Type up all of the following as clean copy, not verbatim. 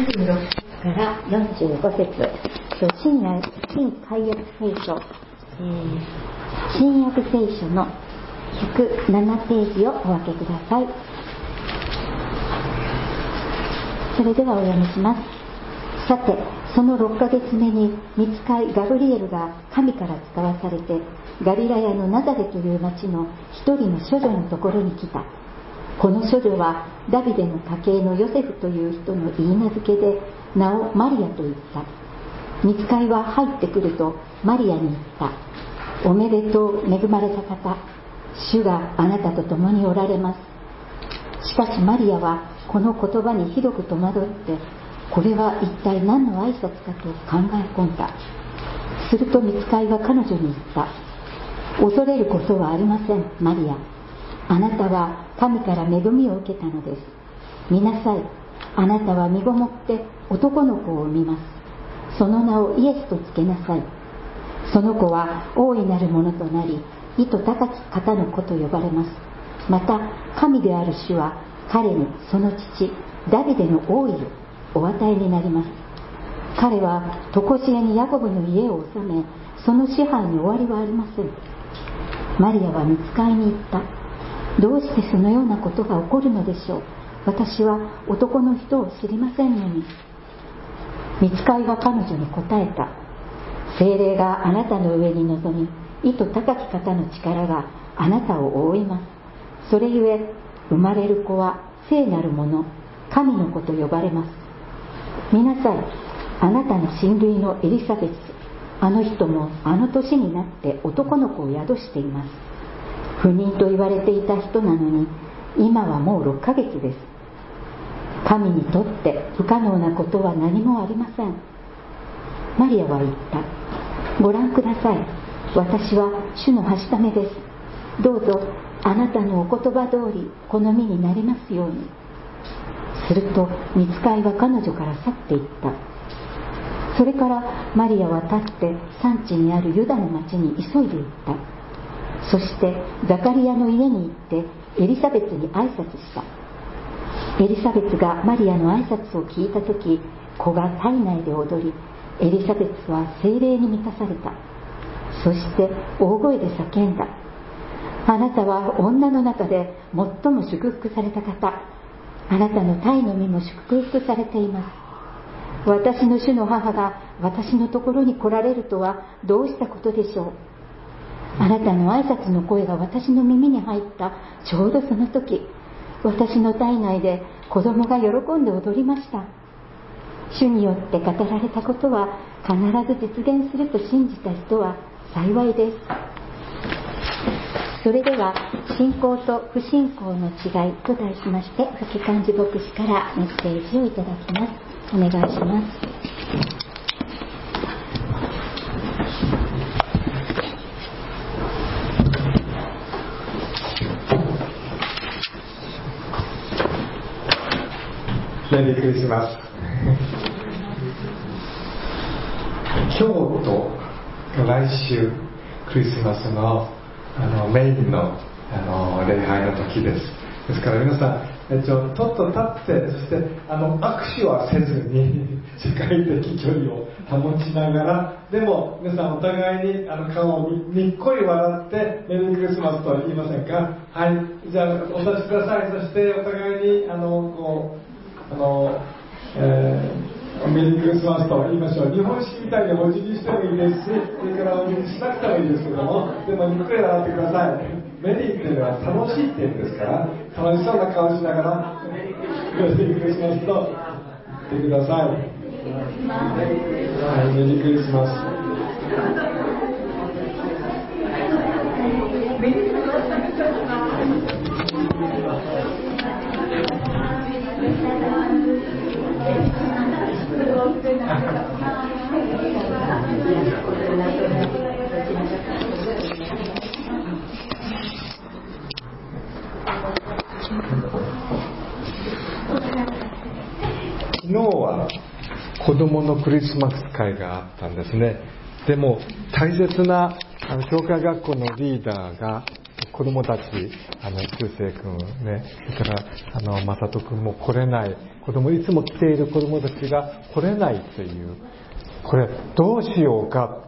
26節から45節、新改約聖書、新約聖書の107ページをお分けください。それではお読みします。さて、その6ヶ月目に御使いガブリエルが神から使わされて、ガリラヤのナザレという町の一人の処女のところに来た。この処女はダビデの家系のヨセフという人の言い名付けで、名をマリアと言った。御使いは入ってくるとマリアに言った。おめでとう、恵まれた方、主があなたと共におられます。しかしマリアはこの言葉にひどく戸惑って、これは一体何の挨拶かと考え込んだ。すると御使いは彼女に言った。恐れることはありません、マリア。あなたは神から恵みを受けたのです。見なさい、あなたは身ごもって男の子を産みます。その名をイエスとつけなさい。その子は大いなるものとなり、意図高き方の子と呼ばれます。また神である主は彼にその父ダビデの王位をお与えになります。彼は常しえにヤコブの家を治め、その支配に終わりはありません。マリアは御使いに言った。どうしてそのようなことが起こるのでしょう。私は男の人を知りませんのに。御使いは彼女に答えた。聖霊があなたの上に臨み、意図高き方の力があなたを覆います。それゆえ生まれる子は聖なるもの、神の子と呼ばれます。見なさい、あなたの親類のエリザベス、あの人もあの年になって男の子を宿しています。不妊と言われていた人なのに、今はもう6ヶ月です。神にとって不可能なことは何もありません。マリアは言った。ご覧ください、私は主のはしためです。どうぞあなたのお言葉通り好みになりますように。すると御使いは彼女から去っていった。それからマリアは立って山地にあるユダの町に急いで行った。そしてザカリアの家に行ってエリザベスに挨拶した。エリザベスがマリアの挨拶を聞いたとき、子が体内で踊り、エリザベスは聖霊に満たされた。そして大声で叫んだ。あなたは女の中で最も祝福された方。あなたの胎の身も祝福されています。私の主の母が私のところに来られるとはどうしたことでしょう。あなたの挨拶の声が私の耳に入ったちょうどその時、私の体内で子供が喜んで踊りました。主によって語られたことは必ず実現すると信じた人は幸いです。それでは信仰と不信仰の違いと題しまして、吹漢字牧師からメッセージをいただきます。お願いします。 メリークリスマス。今日と来週クリスマスのメインの礼拝の時です。ですから皆さん、とっと立って、そして握手はせずに社会的距離を保ちながら、でも皆さんお互いに顔をにっこり笑ってメリークリスマスと言いませんか。はい、じゃあお立ちください。そしてお互いにメリークリスマスと言いましょう。日本式みたいにお辞儀してもいいですし、それからお辞儀しなくてもいいですけども、でもゆっくり笑ってください。メリーっていうのは楽しいっていうんですから、楽しそうな顔しながらメリークリスマスと言ってください。はい、メリークリスマス。昨日は子供のクリスマス会があったんですね。でも大切な教会学校のリーダーが子供たち、中世君ね、それから正人君も来れない、いつも来ている子供たちが来れないという、これどうしようか、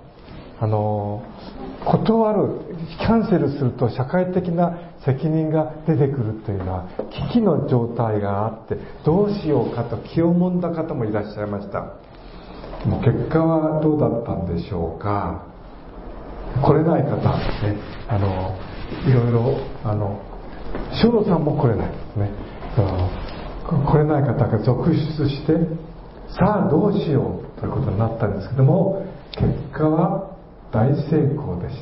断る、キャンセルすると社会的な責任が出てくるというのは危機の状態があって、どうしようかと気をもんだ方もいらっしゃいました。もう結果はどうだったんでしょうか。来れない方ね、いろいろ塩野さんも来れないですね。来れない方が続出して、さあどうしようということになったんですけども、結果は大成功でした。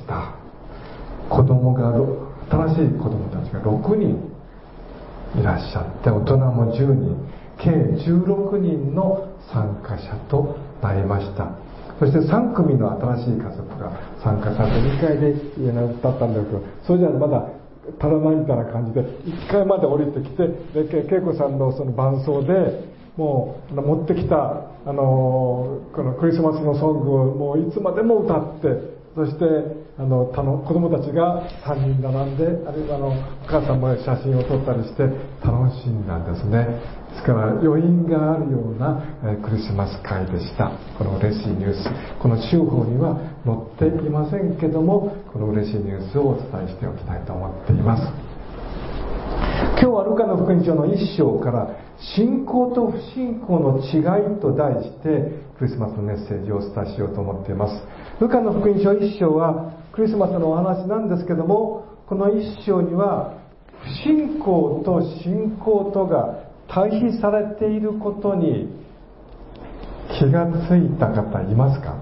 新しい子供たちが6人いらっしゃって、大人も10人、計16人の参加者となりました。そして3組の新しい家族が参加されて、2階で歌ったんだけど、それじゃまだ足らないみたいな感じで1階まで降りてきて、で恵子さんのその伴奏でもう持ってきたこのクリスマスのソングをもういつまでも歌って、そして子供たちが3人並んで、あるいはお母さんも写真を撮ったりして楽しんだんですね。ですから余韻があるようなクリスマス会でした。この嬉しいニュース、この週報には載っていませんけども、この嬉しいニュースをお伝えしておきたいと思っています。今日はルカの福音書の1章から信仰と不信仰の違いと題してクリスマスのメッセージをお伝えしようと思っています。ルカの福音書1章はクリスマスのお話なんですけども、この1章には不信仰と信仰とが対比されていることに気がついた方いますか？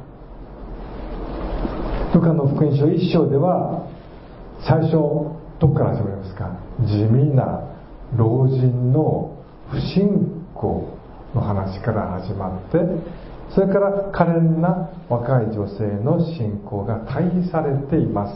ルカの福音書1章では最初どこから始まりますか？地味な老人の不信仰の話から始まって、それから可憐な若い女性の信仰が対比されています。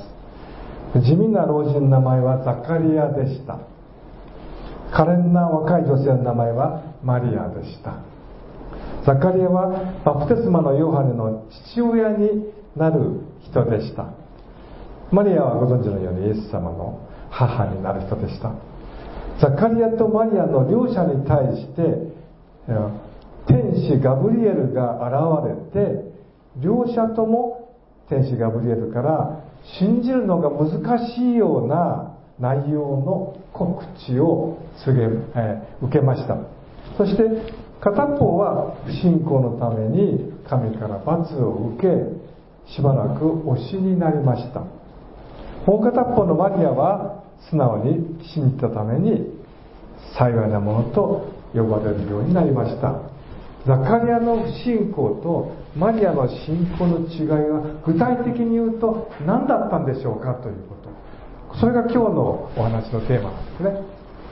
地味な老人の名前はザカリアでした。可憐な若い女性の名前はマリアでした。ザカリアはバプテスマのヨハネの父親になる人でした。マリアはご存知のようにイエス様の母になる人でした。ザカリアとマリアの両者に対して天使ガブリエルが現れて、両者とも天使ガブリエルから信じるのが難しいような内容の告知を受けました。そして片方は不信仰のために神から罰を受け、しばらく推しになりました。もう片方のマリアは素直に信じたために幸いなものと呼ばれるようになりました。ザカリアの不信仰とマリアの信仰の違いは具体的に言うと何だったんでしょうかということ、それが今日のお話のテーマなんですね。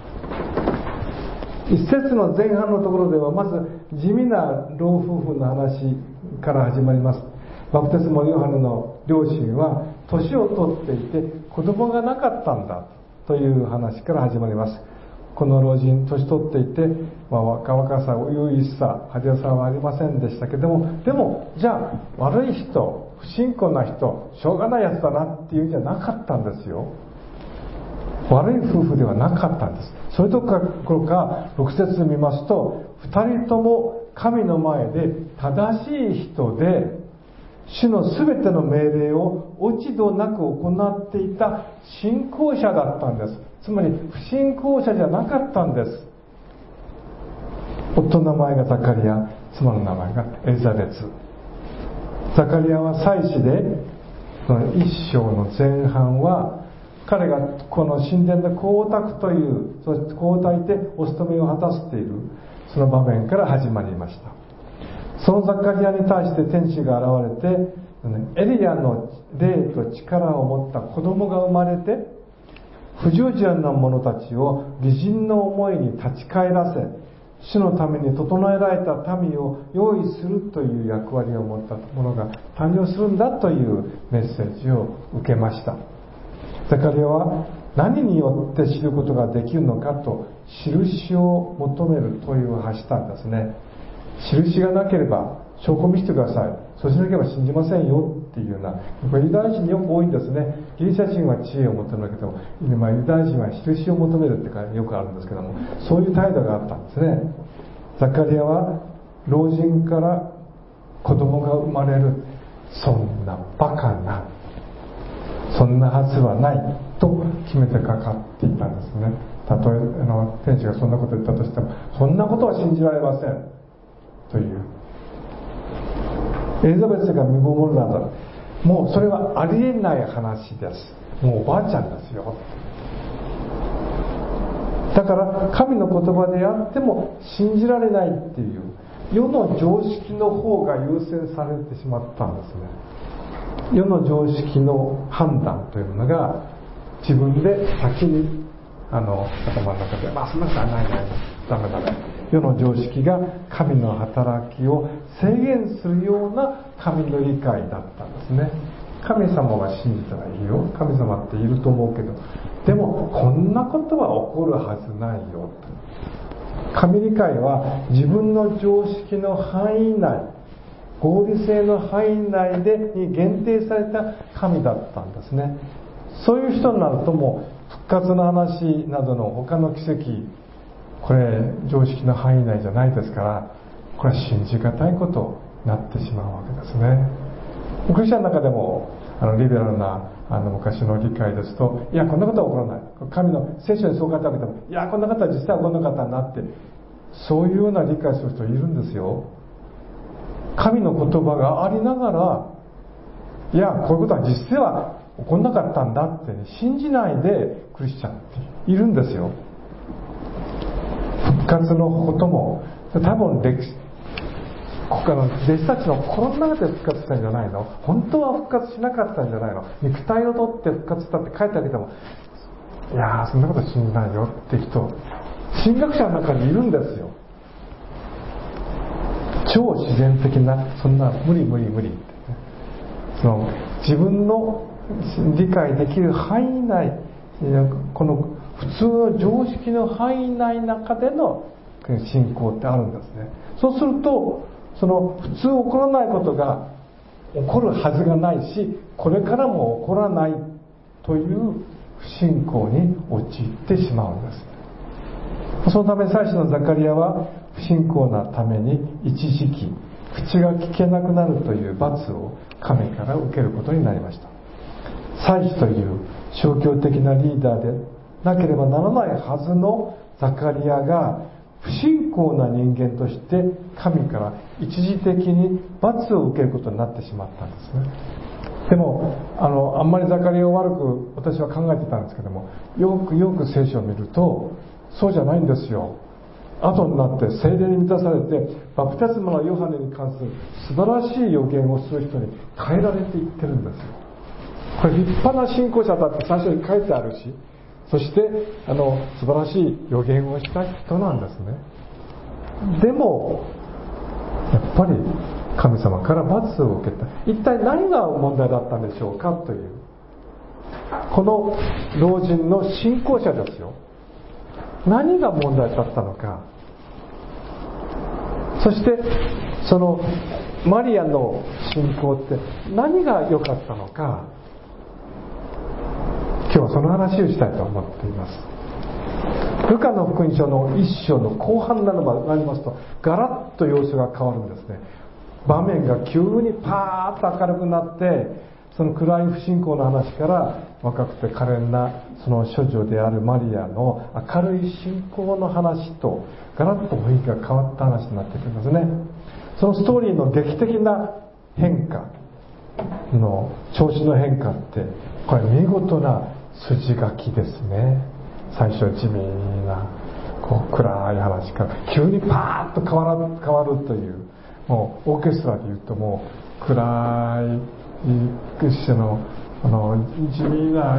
一節の前半のところではまず地味な老夫婦の話から始まります。バプテスマヨハネの両親は年を取っていて子供がなかったんだという話から始まります。この老人、年取っていて、若さ、初々しさ、派手さはありませんでしたけども、でもじゃあ悪い人、不信仰な人、しょうがないやつだなっていうんじゃなかったんですよ。悪い夫婦ではなかったんです。それどころか6節見ますと、2人とも神の前で正しい人で、主のすべての命令を落ち度なく行っていた信仰者だったんです。つまり不信仰者じゃなかったんです。夫の名前がザカリア、妻の名前がエリザベツ。ザカリアは祭司で、その一章の前半は彼がこの神殿で香焚くという、そして香焚いてお務めを果たしている、その場面から始まりました。そのザカリアに対して天使が現れて、エリアの霊と力を持った子供が生まれて、不従順な者たちを義人の思いに立ち返らせ、主のために整えられた民を用意するという役割を持った者が誕生するんだというメッセージを受けました。ザカリアは何によって知ることができるのかと印を求める問いを発したんですね。印がなければ証拠見せてください、そうしなければ信じませんよっっていうような、これユダヤ人によく多いんですね。ギリシャ人は知恵を求めるけども、ユダヤ人は印を求めるってよくあるんですけども、そういう態度があったんですね。ザカリアは老人から子供が生まれる、そんなバカな、そんなはずはないと決めてかかっていたんですね。たとえ天使がそんなことを言ったとしても、そんなことは信じられませんという。エリザベスが身ごもるなど、もうそれはありえない話です。もうおばあちゃんですよ。だから神の言葉であっても信じられないっていう世の常識の方が優先されてしまったんですね。世の常識の判断というものが自分で先に頭の中で、そんなことはないダメだね。世の常識が神の働きを制限するような神の理解だったんですね。神様は信じたらいいよ、神様っていると思うけど、でもこんなことは起こるはずないよと。神理解は自分の常識の範囲内、合理性の範囲内に限定された神だったんですね。そういう人になるともう復活の話などの他の奇跡、これ常識の範囲内じゃないですから、これは信じがたいことになってしまうわけですね。クリスチャンの中でもリベラルな昔の理解ですと、いやこんなことは起こらない、神の聖書にそう書いてあるけども、いやこんな方は実際はこんな方になって、そういうような理解する人いるんですよ。神の言葉がありながら、いやこういうことは実際は起こんなかったんだって信じないでクリスチャンっているんですよ。復活のことも多分弟子たちの心の中で復活したんじゃないの、本当は復活しなかったんじゃないの、肉体を取って復活したって書いてあげても、いやそんなこと信じないよって人、神学者の中にいるんですよ。超自然的な、そんな無理ってね、自分の理解できる範囲内、この普通の常識の範囲内の中での信仰ってあるんですね。そうするとその普通起こらないことが起こるはずがないし、これからも起こらないという不信仰に陥ってしまうんです。そのため祭司のザカリアは不信仰なために一時期口が聞けなくなるという罰を神から受けることになりました。祭司という宗教的なリーダーでなければならないはずのザカリアが不信仰な人間として神から一時的に罰を受けることになってしまったんですね。でもあんまりザカリアを悪く私は考えてたんですけども、よく聖書を見るとそうじゃないんですよ。後になって聖霊に満たされてバプテスマのヨハネに関する素晴らしい予言をする人に変えられていってるんですよ。これ立派な信仰者だって最初に書いてあるし、そして素晴らしい予言をした人なんですね。でもやっぱり神様から罰を受けた。一体何が問題だったんでしょうかという、この老人の信仰者ですよ。何が問題だったのか、そしてそのマリアの信仰って何が良かったのか、今日はその話をしたいと思っています。ルカの福音書の一章の後半になりますと、ガラッと様子が変わるんですね。場面が急にパーッと明るくなって、その暗い不信仰の話から若くて可憐なその処女であるマリアの明るい信仰の話とガラッと雰囲気が変わった話になってくるんですね。そのストーリーの劇的な変化の調子の変化って、これ見事な筋書きですね。最初地味な暗い話から急にパーッと変わるという、もうオーケストラで言うともう暗いクリスチャンの地味な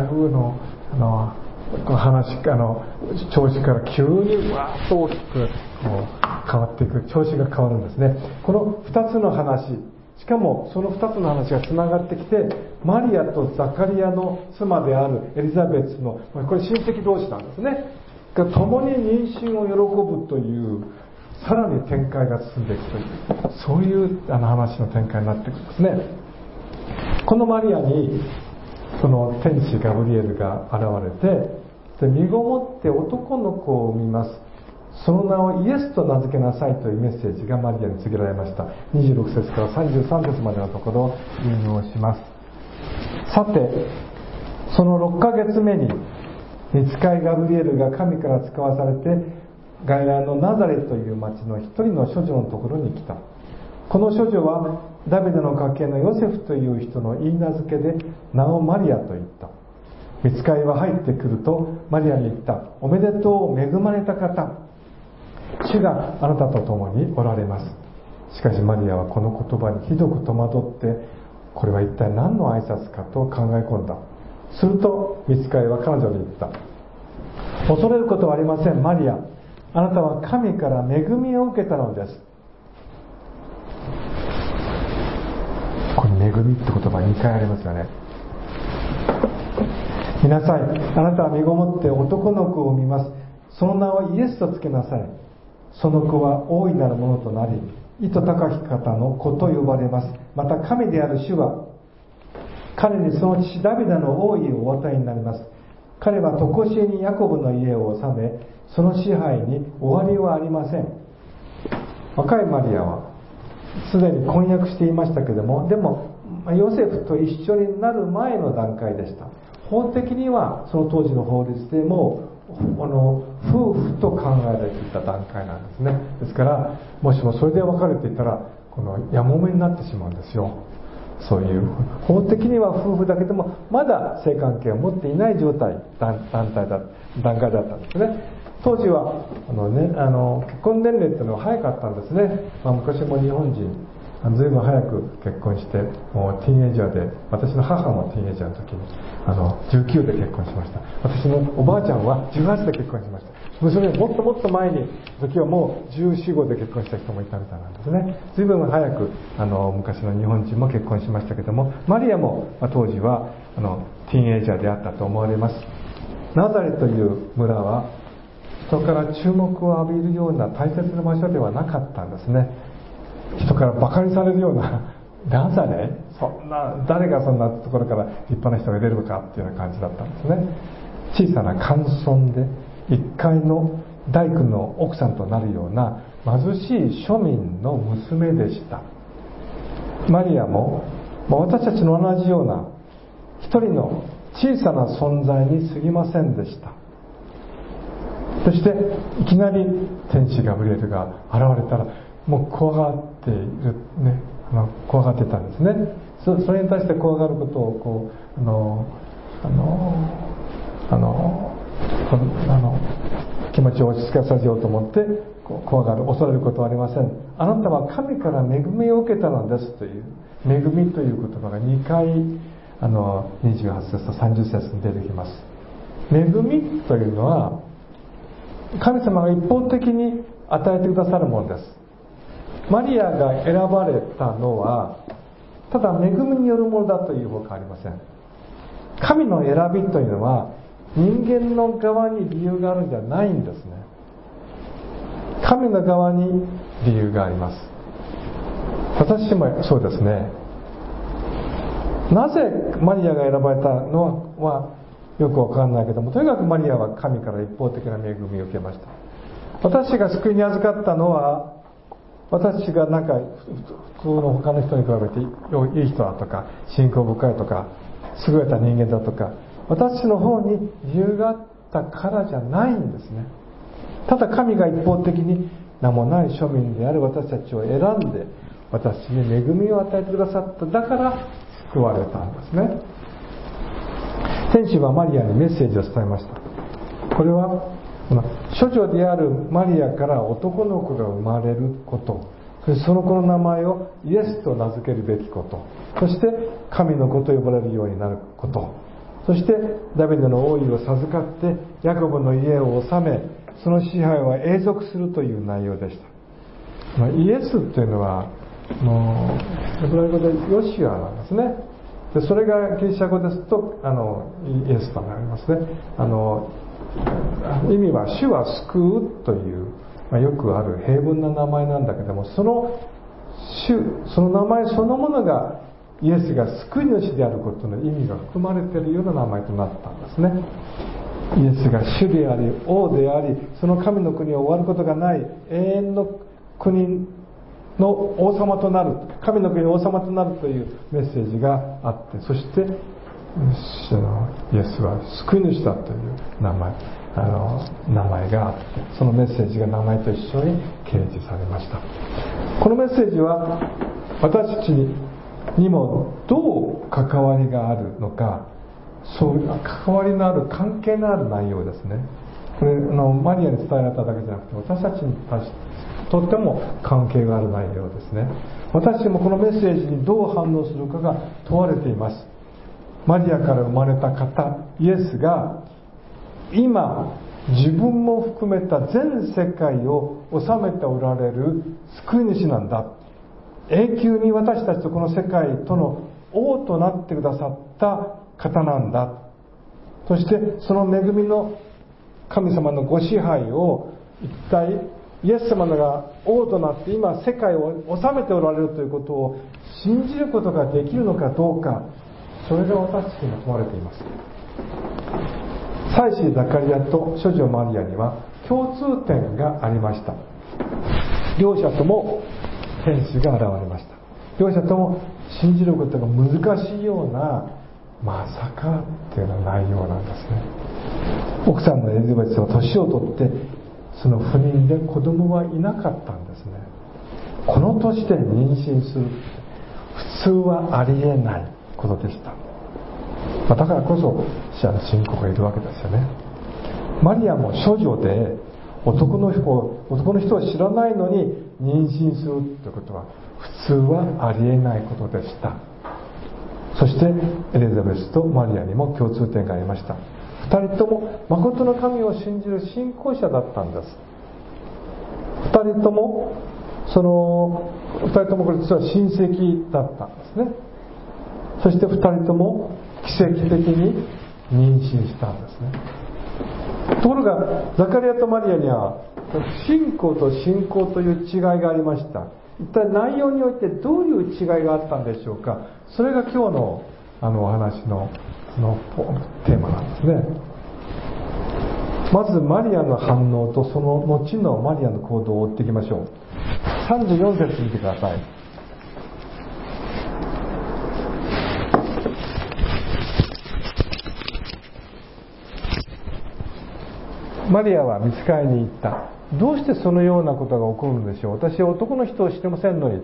話調子から急にわーっと大きく変わっていく、調子が変わるんですね。この2つの話、しかもその2つの話がつながってきて、マリアとザカリアの妻であるエリザベスの、これ親戚同士なんですね、が共に妊娠を喜ぶという、さらに展開が進んでいくという、そういう話の展開になっていくんですね。 このマリアにその天使ガブリエルが現れて、身ごもって男の子を産みます、その名をイエスと名付けなさいというメッセージがマリアに告げられました。26節から33節までのところを引用します。さてその6ヶ月目に御使いガブリエルが神から使わされてガリラヤのナザレという町の一人の処女のところに来た。この処女はダビデの家系のヨセフという人の言い名付けで名をマリアと言った。御使いは入ってくるとマリアに言った。おめでとう、恵まれた方、主があなたと共におられます。しかしマリアはこの言葉にひどく戸惑って、これは一体何の挨拶かと考え込んだ。すると御使いは彼女に言った。恐れることはありません、マリア、あなたは神から恵みを受けたのです。この恵みって言葉2回ありますよね。見なさい、あなたは身ごもって男の子を産みます、その名をイエスとつけなさい。その子は大いなるものとなり、意図高き方の子と呼ばれます。また神である主は彼にその父ダビデの王位をお与えになります。彼は常しえにヤコブの家を治め、その支配に終わりはありません。若いマリアはすでに婚約していましたけれども、でもヨセフと一緒になる前の段階でした。法的にはその当時の法律でも夫婦と考えられていた段階なんですね。ですからもしもそれで別れていたらこのやもめになってしまうんですよ。そういう法的には夫婦だけでもまだ性関係を持っていない状態、段階だったんですね。当時は結婚年齢っていうのは早かったんですね。昔も日本人ずいぶん早く結婚して、もうティーンエイジャーで、私の母もティーンエイジャーの時に19で結婚しました。私のおばあちゃんは18で結婚しました。それもっともっと前に時はもう14、15で結婚した人もいたみたいなんですね。ずいぶん早く昔の日本人も結婚しましたけども、マリアも当時はティーンエイジャーであったと思われます。ナザレという村は人から注目を浴びるような大切な場所ではなかったんですね。人からバカにされるような、ナザレ、誰がそんなところから立派な人が出るのかっていうような感じだったんですね。小さな寒村で一階の大工の奥さんとなるような貧しい庶民の娘でした。マリアも私たちの同じような一人の小さな存在に過ぎませんでした。そしていきなり天使ガブリエルが現れたらもう怖がっているね、怖がってたんですね。それに対して怖がることを気持ちを落ち着かせようと思って怖がる、恐れることはありません。あなたは神から恵みを受けたのですという恵みという言葉が2回28節と30節に出てきます。恵みというのは神様が一方的に与えてくださるものです。マリアが選ばれたのはただ恵みによるものだというほかありません。神の選びというのは人間の側に理由があるんじゃないんですね。神の側に理由があります。私もそうですね。なぜマリアが選ばれたのはよくわからないけども、とにかくマリアは神から一方的な恵みを受けました。私が救いに預かったのは、私がなんか普通の他の人に比べていい人だとか信仰深いとか優れた人間だとか、私の方に理由があったからじゃないんですね。ただ神が一方的に名もない庶民である私たちを選んで私に恵みを与えてくださった。だから救われたんですね。天使はマリアにメッセージを伝えました。これは処女であるマリアから男の子が生まれること、その子の名前をイエスと名付けるべきこと、そして神の子と呼ばれるようになること、そしてダビデの王位を授かってヤコブの家を治め、その支配は永続するという内容でした。イエスというのはヘブライ語でヨシュアなんですね。でそれがギリシャ語ですとイエスとなりますね。意味は主は救うという、よくある平凡な名前なんだけども、その名前そのものがイエスが救い主であることの意味が含まれているような名前となったんですね。イエスが主であり王であり、その神の国を終わることがない永遠の国の王様となる、神の国の王様となるというメッセージがあって、そしてイエスは救い主だという名前があって、そのメッセージが名前と一緒に掲示されました。このメッセージは私たちにもどう関わりがあるのか、そういう関わりのある、関係のある内容ですね。これマリアに伝えられただけじゃなくて、私たちにとっても関係がある内容ですね。私たちもこのメッセージにどう反応するかが問われています。マリアから生まれた方イエスが今自分も含めた全世界を治めておられる救い主なんだ。永久に私たちとこの世界との王となってくださった方なんだ。そしてその恵みの神様のご支配を一体イエス様が王となって今世界を治めておられるということを信じることができるのかどうか、それが私たちに問われています。祭司ザカリアと処女マリアには共通点がありました。両者とも天使が現れました。両者とも信じることが難しいような、まさかっていうような内容なんですね。奥さんのエリザベスは年を取ってその不妊で子供はいなかったんですね。この年で妊娠するって普通はありえないことでした。だからこそ信仰がいるわけですよね。マリアも処女で男の人を知らないのに妊娠するということは普通はありえないことでした。そしてエリザベスとマリアにも共通点がありました。二人とも誠の神を信じる信仰者だったんです。二人ともこれ実は親戚だったんですね。そして二人とも奇跡的に妊娠したんですね。ところがザカリアとマリアには信仰と信仰という違いがありました。一体内容においてどういう違いがあったんでしょうか。それが今日のお話のテーマなんですね。まずマリアの反応とその後のマリアの行動を追っていきましょう。34節見てください。マリアは御使いに言った。どうしてそのようなことが起こるのでしょう。私は男の人を知ってませんのに。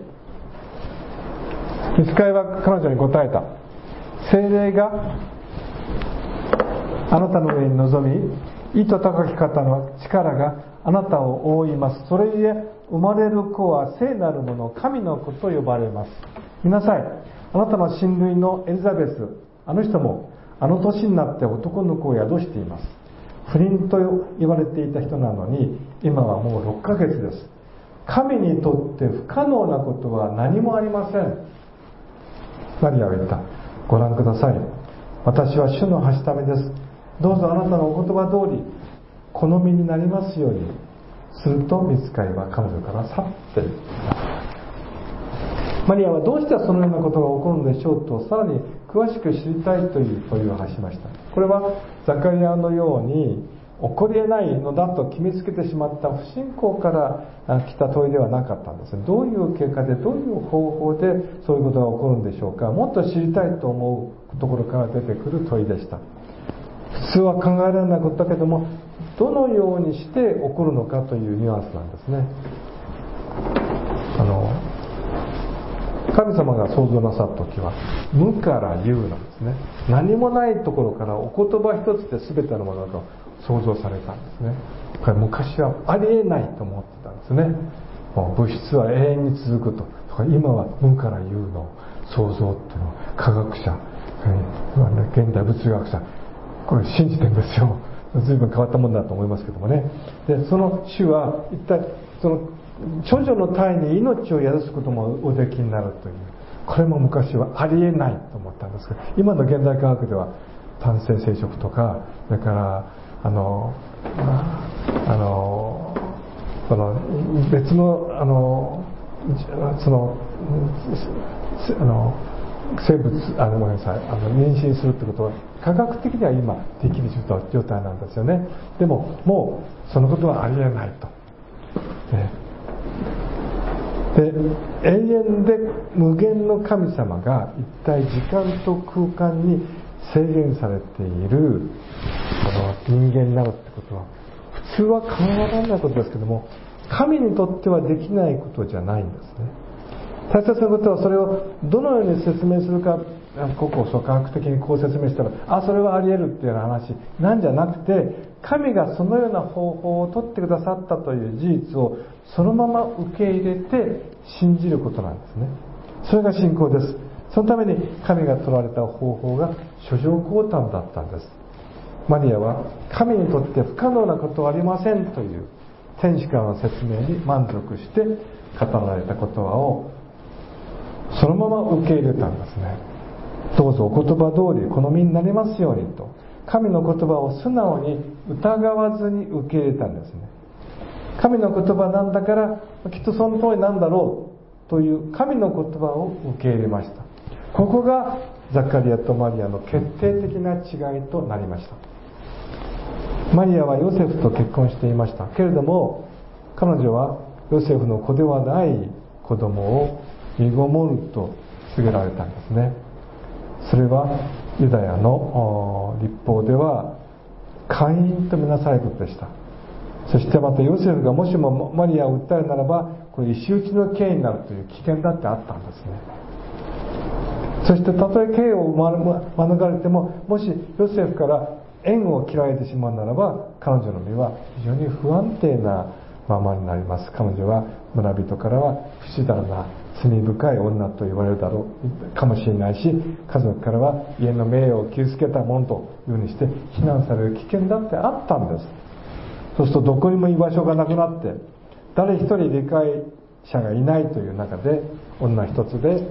御使いは彼女に答えた。聖霊があなたの上に臨み、意図高き方の力があなたを覆います。それゆえ生まれる子は聖なるもの、神の子と呼ばれます。見なさい、あなたの親類のエリザベス、あの人もあの年になって男の子を宿しています。不妊と言われていた人なのに今はもう6ヶ月です。神にとって不可能なことは何もありません。マリアは言った。ご覧ください、私は主のはしためです。どうぞあなたのお言葉通り好みになりますように。すると御使いは彼女から去っていった。マリアはどうしてそのようなことが起こるのでしょうとさらに詳しく知りたいという問いを発しました。これはザカリアのように起こり得ないのだと決めつけてしまった不信仰から来た問いではなかったんです。どういう結果でどういう方法でそういうことが起こるんでしょうか。もっと知りたいと思うところから出てくる問いでした。普通は考えられないことだけども、どのようにして起こるのかというニュアンスなんですね。神様が創造なさった時は無から有なんですね。何もないところからお言葉一つで全てのものが創造されたんですね。これ昔はありえないと思ってたんですね。もう物質は永遠に続くと。今は無から有の創造っていうのを科学者、現代物理学者これ信じてるんですよ。随分変わったものだと思いますけどもね。でその主は一体その処女の胎に命を宿すこともおできになるという、これも昔はありえないと思ったんですけど、今の現代科学では単性生殖とか、それからこの別の生物ごめんなさい妊娠するってことは科学的には今できる状態なんですよね。でももうそのことはありえないと、で永遠で無限の神様が一体時間と空間に制限されているこの人間になるってことは普通は考えられないことですけども、神にとってはできないことじゃないんですね。大切なことはそれをどのように説明するか、ここを科学的にこう説明したらそれはあり得るっていうような話なんじゃなくて、神がそのような方法を取ってくださったという事実をそのまま受け入れて信じることなんですね。それが信仰です。そのために神が取られた方法が諸女降誕だったんです。マリアは神にとって不可能なことはありませんという天使からの説明に満足して語られた言葉をそのまま受け入れたんですね。どうぞお言葉通り好みになりますようにと、神の言葉を素直に疑わずに受け入れたんですね。神の言葉なんだからきっとその通りなんだろうという神の言葉を受け入れました。ここがザカリアとマリアの決定的な違いとなりました。マリアはヨセフと結婚していましたけれども、彼女はヨセフの子ではない子供を身ごもると告げられたんですね。それはユダヤの律法では姦淫とみなされることでした。そしてまたヨセフがもしもマリアを訴えるならばこれ石打ちの刑になるという危険だってあったんですね。そしてたとえ刑を免れても、もしヨセフから縁を切られてしまうならば彼女の身は非常に不安定なままになります。彼女は村人からは不死だな罪深い女と言われるだろうかもしれないし、家族からは家の名誉を傷つけたものというふうにして非難される危険だってあったんです。そうするとどこにも居場所がなくなって誰一人理解者がいないという中で女一つで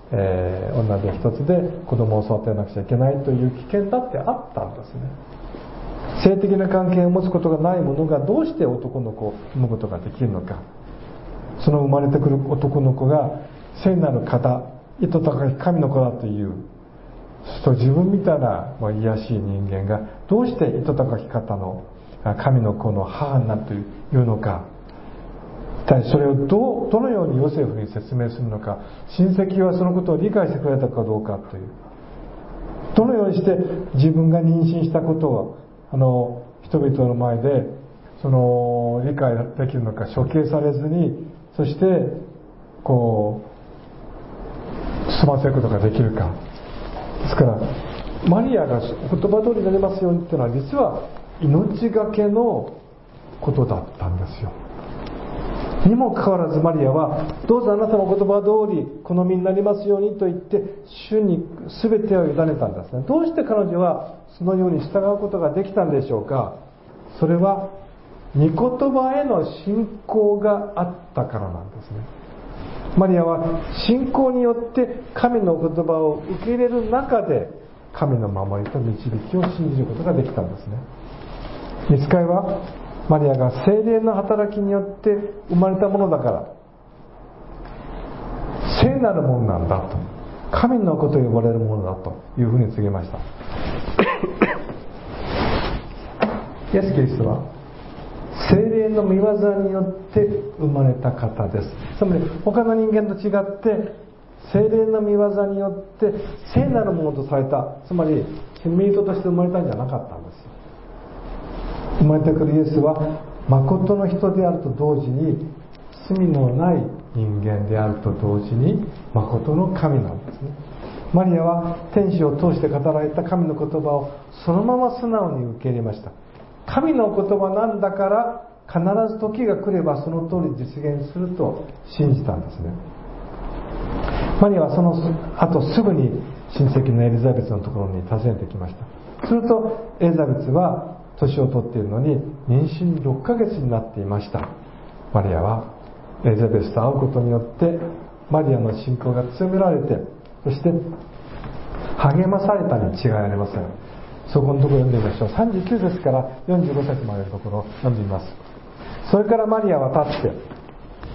子供を育てなくちゃいけないという危険だってあったんですね。性的な関係を持つことがない者がどうして男の子を産むことができるのか。その生まれてくる男の子が聖なる方、意図高き神の子だという、そう自分みたいな卑しい人間がどうして意図高き方の神の子の母になるというのか、一体それをどのようにヨセフに説明するのか、親戚はそのことを理解してくれたかどうかという、どのようにして自分が妊娠したことを人々の前で理解できるのか、処刑されずに、そして済ませることができるか。ですからマリアが言葉通りになりますようにっていうのは実は命がけのことだったんですよ。にもかかわらずマリアはどうぞあなたの言葉通り好みになりますようにと言って主に全てを委ねたんですね。どうして彼女はそのように従うことができたんでしょうか。それは御言葉への信仰があったからなんですね。マリアは信仰によって神の言葉を受け入れる中で神の守りと導きを信じることができたんですね。御使いはマリアが聖霊の働きによって生まれたものだから聖なるものなんだと、神の子と呼ばれるものだというふうに告げました。イエス・キリストは聖霊の御業によって生まれた方です。つまり他の人間と違って聖霊の御業によって聖なるものとされた、つまり神人として生まれたんじゃなかったんです。生まれてくるイエスは誠の人であると同時に罪のない人間であると同時に誠の神なんですね。マリアは天使を通して語られた神の言葉をそのまま素直に受け入れました。神の言葉なんだから必ず時が来ればその通り実現すると信じたんですね。マリアはその後すぐに親戚のエリザベスのところに訪ねてきました。するとエリザベスは年を取っているのに妊娠6ヶ月になっていました。マリアはエリザベスと会うことによってマリアの信仰が強められて、そして励まされたに違いありません。そこのところを読んでみましょう。39節から45節までのところを読んでみます。それからマリアは立って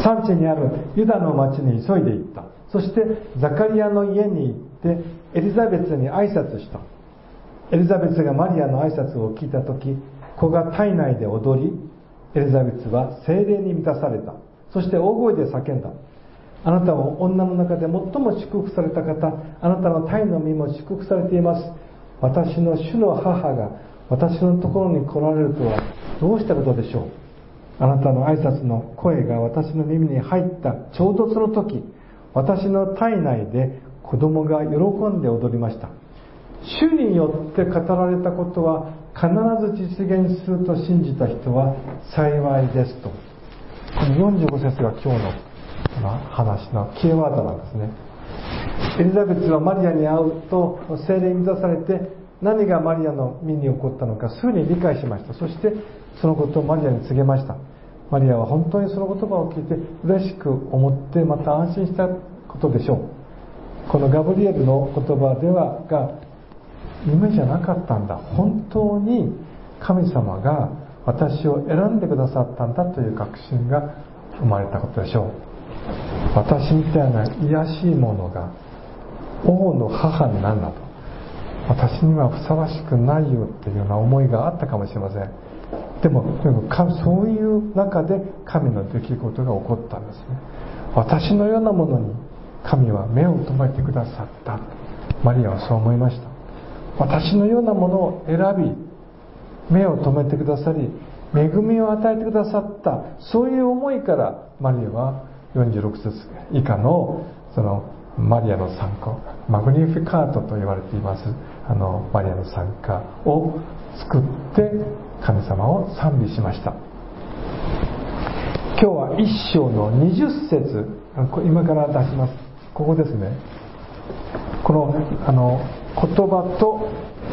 産地にあるユダの町に急いで行った。そしてザカリアの家に行ってエリザベスに挨拶した。エリザベスがマリアの挨拶を聞いたとき、子が体内で踊り、エリザベスは聖霊に満たされた。そして大声で叫んだ。あなたは女の中で最も祝福された方、あなたの胎の身も祝福されています。私の主の母が私のところに来られるとはどうしたことでしょう。あなたの挨拶の声が私の耳に入ったちょうどその時、私の体内で子供が喜んで踊りました。主によって語られたことは必ず実現すると信じた人は幸いですと。この45節が今日の話のキーワードなんですね。エリザベスはマリアに会うと聖霊に満たされて、何がマリアの身に起こったのかすぐに理解しました。そしてそのことをマリアに告げました。マリアは本当にその言葉を聞いて嬉しく思って、また安心したことでしょう。このガブリエルの言葉ではが夢じゃなかったんだ、本当に神様が私を選んでくださったんだという確信が生まれたことでしょう。私みたいな卑しいものが王の母になるなと、私にはふさわしくないよっていうような思いがあったかもしれません。でもそういう中で神の出来事が起こったんですね。私のようなものに神は目を留めてくださった。マリアはそう思いました。私のようなものを選び、目を留めてくださり、恵みを与えてくださった、そういう思いからマリアは46節以下のそのマリアの賛歌、マグニフィカートと言われていますマリアの賛歌を作って神様を賛美しました。今日は1章の20節、今から出します。ここですね。この言葉と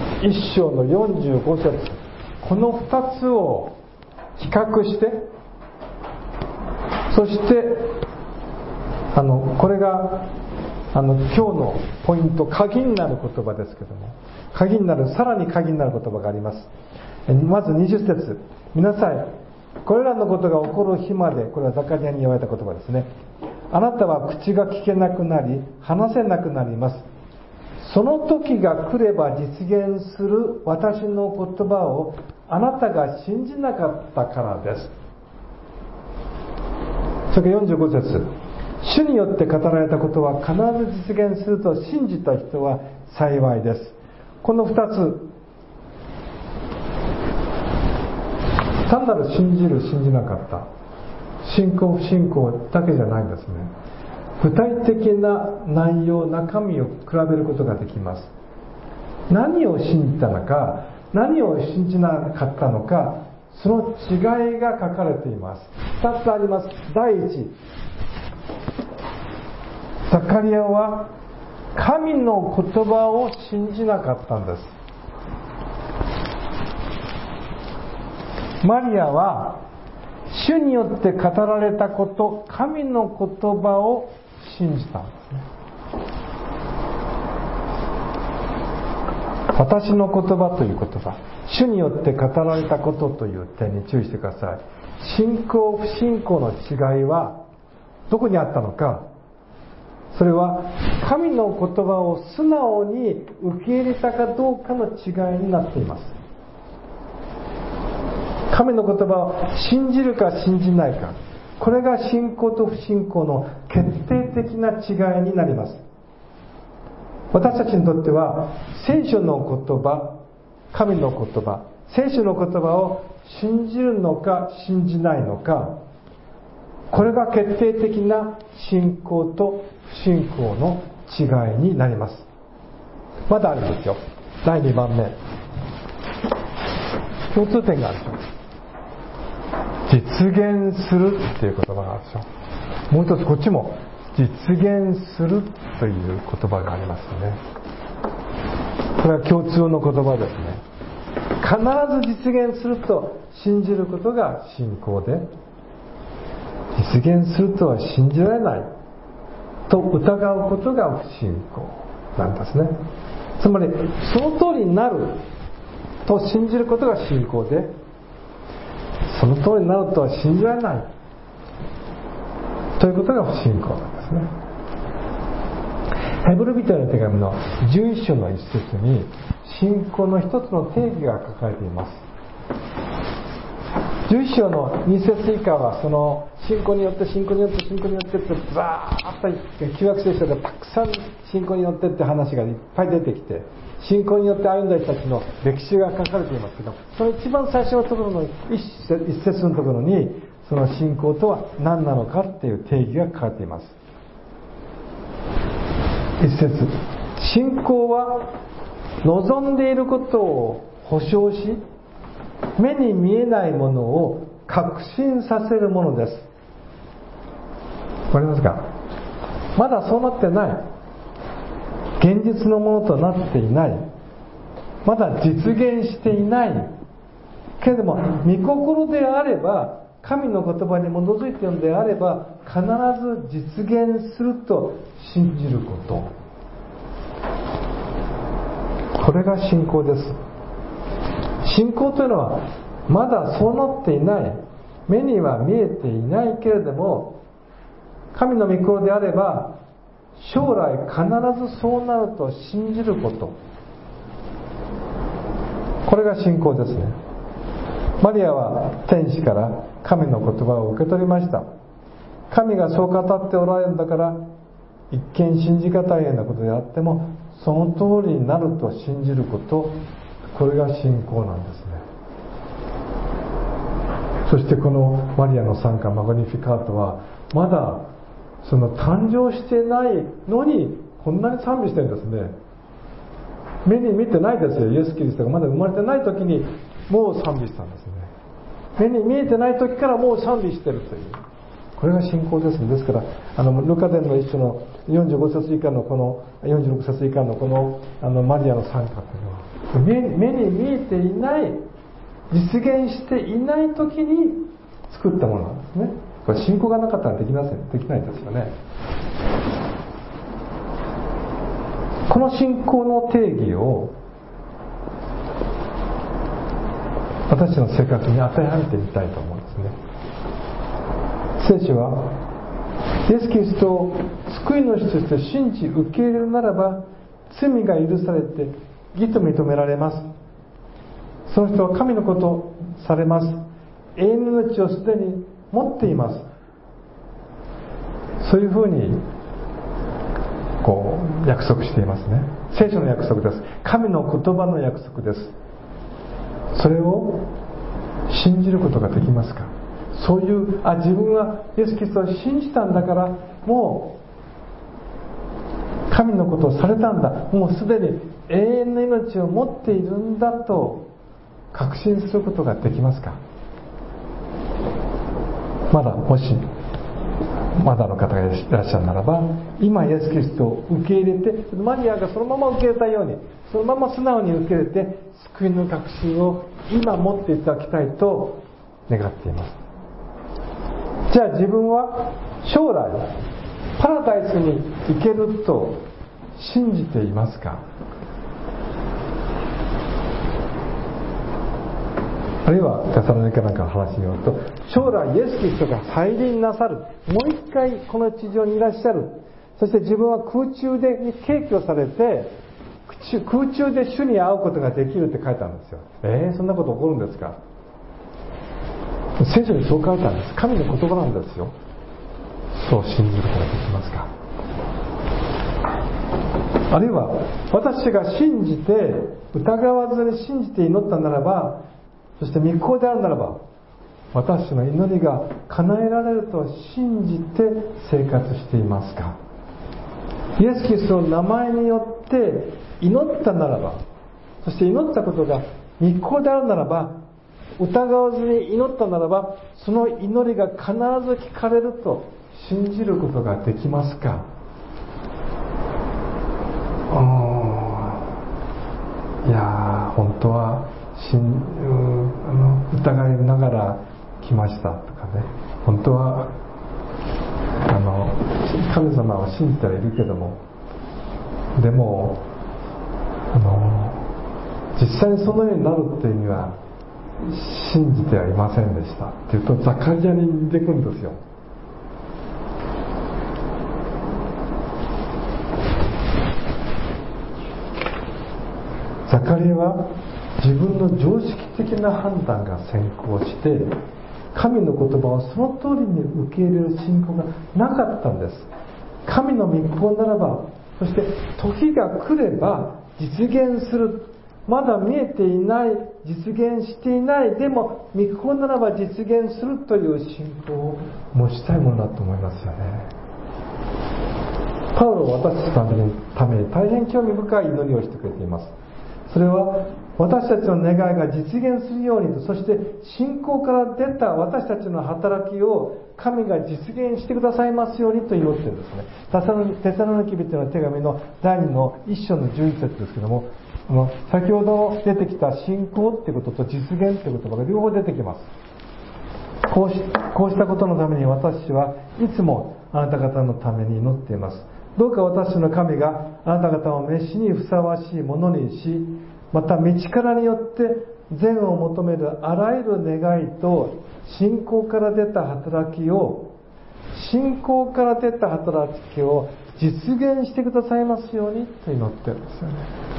1章の45節、この2つを比較して、そしてこれが今日のポイント、鍵になる言葉ですけども、さらに鍵になる言葉があります。まず20節、見なさい、これらのことが起こる日まで、これはザカリアに言われた言葉ですね。あなたは口が聞けなくなり話せなくなります。その時が来れば実現する私の言葉をあなたが信じなかったからです。それから45節、主によって語られたことは必ず実現すると信じた人は幸いです。この2つ、単なる信じる信じなかった、信仰不信仰だけじゃないんですね。具体的な内容、中身を比べることができます。何を信じたのか、何を信じなかったのか、その違いが書かれています。2つあります。第一、ザカリアは神の言葉を信じなかったんです。マリアは主によって語られたこと、神の言葉を信じたんですね。私の言葉という言葉、主によって語られたことという点に注意してください。信仰不信仰の違いはどこにあったのか。それは神の言葉を素直に受け入れたかどうかの違いになっています。神の言葉を信じるか信じないか、これが信仰と不信仰の決定的な違いになります。私たちにとっては聖書の言葉、神の言葉、聖書の言葉を信じるのか信じないのか、これが決定的な信仰と不信仰の違いになります。まだあるんですよ。第2番目、共通点があるんですよ。実現するっていう言葉があるんですよ。もう一つこっちも実現するという言葉がありますよね。これは共通の言葉ですね。必ず実現すると信じることが信仰で、実現するとは信じられないと疑うことが不信仰なんですね。つまりその通りになると信じることが信仰で、その通りになるとは信じられないということが信仰なんですね。ヘブル人への手紙の11章の一節に信仰の一つの定義が書かれています。11章の2節以下はその信仰によって信仰によって信仰によってってバーッと旧約聖書でたくさん信仰によってって話がいっぱい出てきて、信仰によって歩んだ人たちの歴史が書かれていますけど、その一番最初のところの一節のところにその信仰とは何なのかっていう定義が書かれています。一節、信仰は望んでいることを保証し、目に見えないものを確信させるものです。わかりますか？まだそうなってない、現実のものとなっていない、まだ実現していないけれども、御心であれば、神の言葉に基づいているのであれば必ず実現すると信じること、これが信仰です。信仰というのはまだそうなっていない、目には見えていないけれども神の御心であれば将来必ずそうなると信じること、これが信仰ですね。マリアは天使から神の言葉を受け取りました。神がそう語っておられるんだから、一見信じがたいようなことであってもその通りになると信じること、これが信仰なんですね。そしてこのマリアの賛歌マグニフィカートはまだその誕生してないのにこんなに賛美してるんですね。目に見てないですよ。イエス・キリストがまだ生まれてない時にもう賛美したんですね。目に見えてない時からもう賛美してるという、これが信仰ですね。ですからルカ伝の一章の45節以下のこの46節以下のこのマリアの賛歌というのは目に見えていない、実現していない時に作ったものなんですね。これ信仰がなかったらできないですよね。この信仰の定義を私の生活に当てはめてみたいと思うんですね。聖書はイエス・キリストを救い主として信じ受け入れるならば罪が許されて義と認められます。その人は神のことをされます。永遠の命をすでに持っています。そういうふうに約束していますね。聖書の約束です。神の言葉の約束です。それを信じることができますか？そういう自分はイエス・キリストを信じたんだからもう神のことをされたんだ、もうすでに永遠の命を持っているんだと確信することができますか？もしまだの方がいらっしゃるならば、今イエス・キリストを受け入れて、マリアがそのまま受け入れたようにそのまま素直に受け入れて救いの確信を今持っていただきたいと願っています。じゃあ自分は将来パラダイスに行けると信じていますか？あるいはテサロニケなんかの話によると、将来イエス・キリストが再臨なさる、もう一回この地上にいらっしゃる、そして自分は空中で敬居されて空中で主に会うことができるって書いてあるんですよ。そんなこと起こるんですか？聖書にそう書いてあるんです。神の言葉なんですよ。そう信じることができますか？あるいは私が信じて疑わずに信じて祈ったならば、そして御心であるならば私の祈りが叶えられると信じて生活していますか？イエス・キリストの名前によって祈ったならば、そして祈ったことが御心であるならば、疑わずに祈ったならば、その祈りが必ず聞かれると信じることができますか？いや本当は疑いながら来ましたとかね、本当は神様を信じてはいるけども、でも実際にそのようになるっていうには信じてはいませんでしたっていうと、ザカリアに似てくるんですよ。 ザカリアは自分の常識的な判断が先行して神の言葉をその通りに受け入れる信仰がなかったんです。神の御心ならば、そして時が来れば実現する、まだ見えていない、実現していない、でも御心ならば実現するという信仰を持ちたいものだと思いますよね。パウロは私たちのために大変興味深い祈りをしてくれています。それは私たちの願いが実現するようにと、そして信仰から出た私たちの働きを神が実現してくださいますようにと祈っているんですね。テサロニケ人の手紙の第2の1章の11節ですけども、先ほど出てきた信仰っていうことと実現っていう言葉が両方出てきます。こうしたことのために私はいつもあなた方のために祈っています。どうか私の神があなた方を召しにふさわしいものにし、また道からによって善を求めるあらゆる願いと信仰から出た働きを実現してくださいますようにと祈ってるんですよね。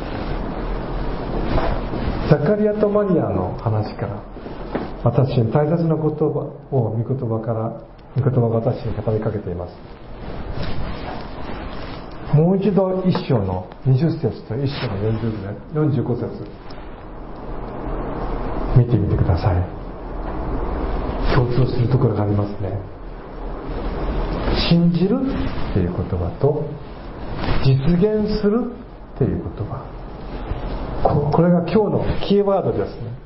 ザカリアとマリアの話から私に大切な言葉を御言葉が私に語りかけています。もう一度一章の20節と一章の45節見てみてください。共通するところがありますね。信じるっていう言葉と実現するっていう言葉、これが今日のキーワードですね。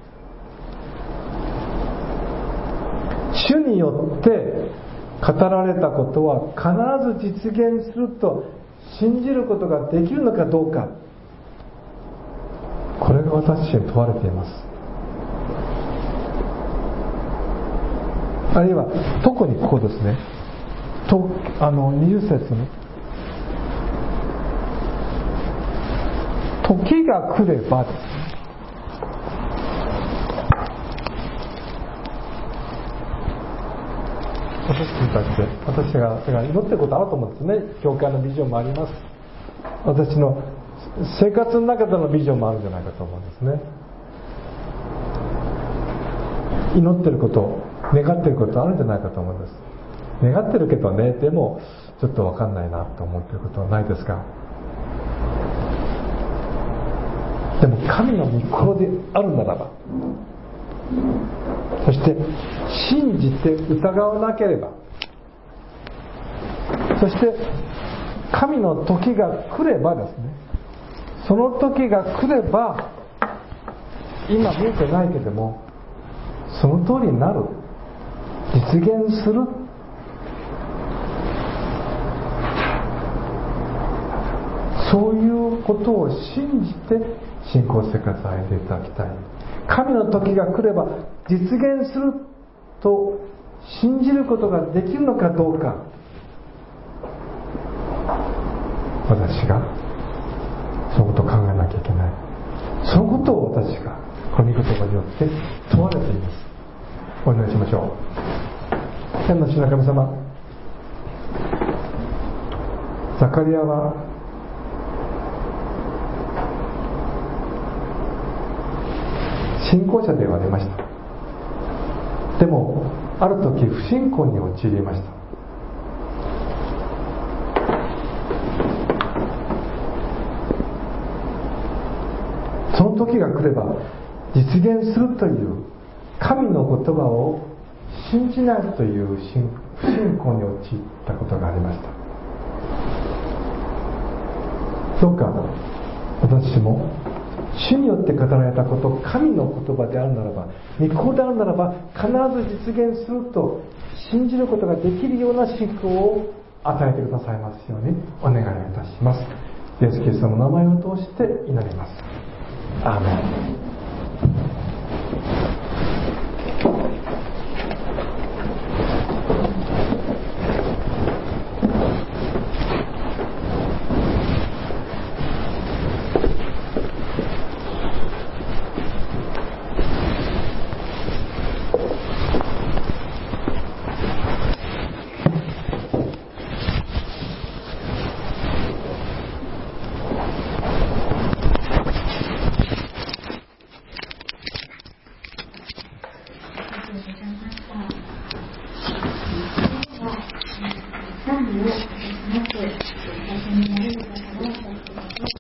主によって語られたことは必ず実現すると信じることができるのかどうか、これが私に問われています。あるいは特にここですね、20節に時が来ればですね、私が祈ってることあると思うんですね。教会のビジョンもあります。私の生活の中でのビジョンもあるんじゃないかと思うんですね。祈ってること、願ってることあるんじゃないかと思うんです。願ってるけどね、でもちょっと分かんないなと思ってることはないですか？でも神の御心であるならば、そして信じて疑わなければ、そして神の時が来ればですね、その時が来れば、今見えてないけどもその通りになる、実現する、そういうことを信じて信仰生活を歩んでいただきたい。神の時が来れば実現すると信じることができるのかどうか、私がそのことを考えなきゃいけない。そのことを私がこの御言葉によって問われています。お祈りしましょう。天の主の神様、ザカリアは信仰者ではありました。でもある時不信仰に陥りました。その時が来れば実現するという神の言葉を信じないという不信仰に陥ったことがありました。どうか私も主によって語られたこと、神の言葉であるならば、御心であるならば、必ず実現すると信じることができるような信仰を与えてくださいますようにお願いいたします。イエス・キリストの名前を通して祈ります。アーメン。 イエス様の